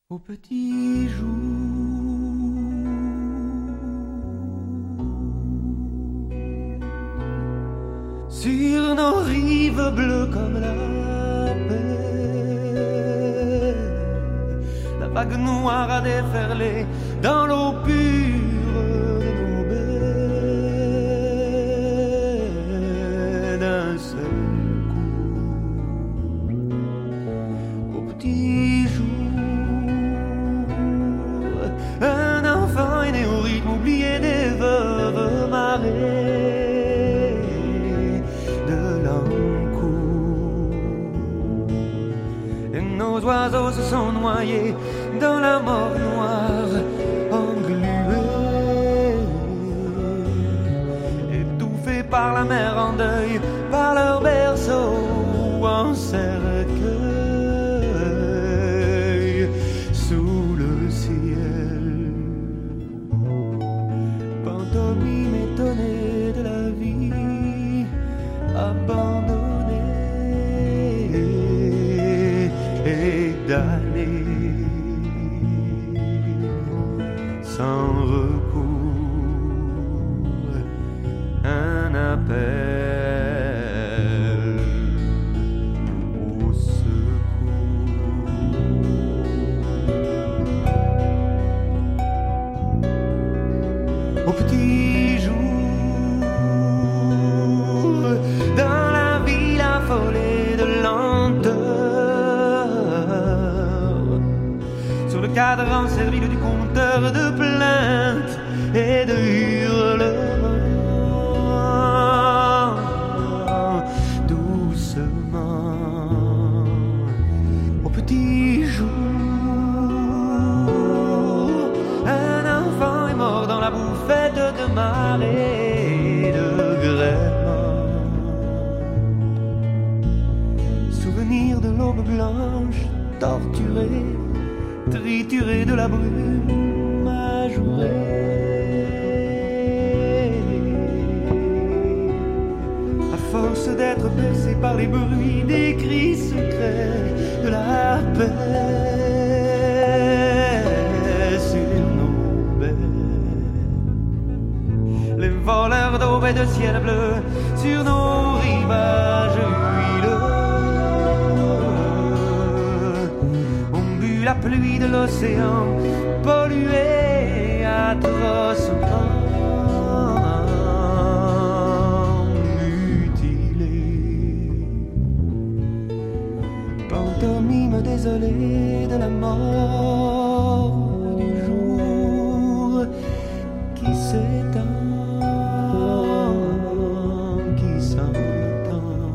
Au petit jour, sur nos rives bleues comme la paix, la vague noire a déferlé dans l'eau pure de nos baies d'un seul coup. Au petit jour, un enfant est né au rythme oublié des veuves marées de l'Ancourt. Et nos oiseaux se sont noyés dans la mort noire, englués, étouffés par la mer en deuil, par leur berceau en cercueil, sous le ciel. Pantomime étonnée de la vie, abandonnée et damnée, sans recours, un appel au secours. Au petit jour, dans la ville affolée de lenteur, sur le cadran servile du compteur de plaintes et de hurlements, doucement, au petit jour, un enfant est mort dans la bouffette de marée de grêlement. Souvenir de l'aube blanche, torturée, triturée de la brume ajourée, à force d'être bercé par les bruits des cris secrets de la paix sur nos baies. Les voleurs d'aube et de ciel bleu sur nos rivages huileux ont bu la pluie de l'océan pollué atrocement, mutilé. Pantomime désolée de la mort du jour qui s'étend, qui s'entend,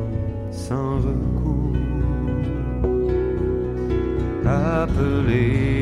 sans recours, appelé